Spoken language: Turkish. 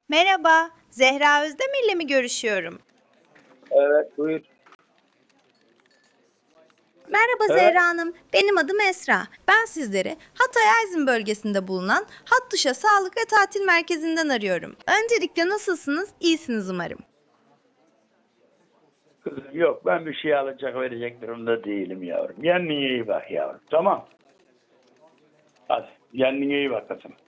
Merhaba, Zehra Özdemir ile mi görüşüyorum? Evet, buyur. Merhaba Evet, Zehra Hanım, benim adım Esra. Ben sizleri Hatay Aydın bölgesinde bulunan Hattuşa Sağlık ve Tatil Merkezi'nden arıyorum. Öncelikle nasılsınız? İyisiniz umarım. kızım yok. Ben bir şey alacak verecek durumda değilim yavrum. Kendine iyi bak yavrum. Tamam. Hadi kendine iyi bak kızım.